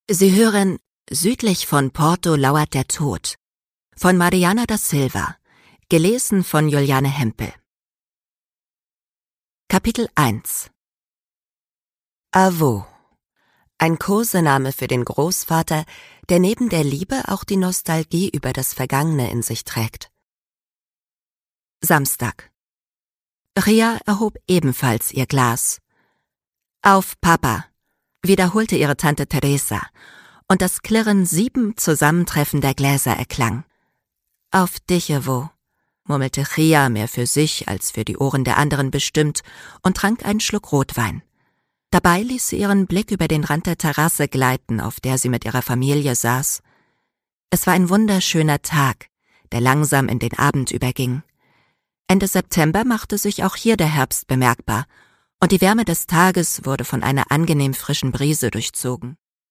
Sie hören »Südlich von Porto lauert der Tod« von Mariana da Silva, gelesen von Juliane Hempel. Kapitel 1 Avô, ein Kosename für den Großvater, der neben der Liebe auch die Nostalgie über das Vergangene in sich trägt. Samstag. Ria erhob ebenfalls ihr Glas. »Auf, Papa«, wiederholte ihre Tante Teresa, und das Klirren 7 zusammentreffender Gläser erklang. »Auf dich, Avô«, murmelte Ria mehr für sich als für die Ohren der anderen bestimmt und trank einen Schluck Rotwein. Dabei ließ sie ihren Blick über den Rand der Terrasse gleiten, auf der sie mit ihrer Familie saß. Es war ein wunderschöner Tag, der langsam in den Abend überging. Ende September machte sich auch hier der Herbst bemerkbar, und die Wärme des Tages wurde von einer angenehm frischen Brise durchzogen.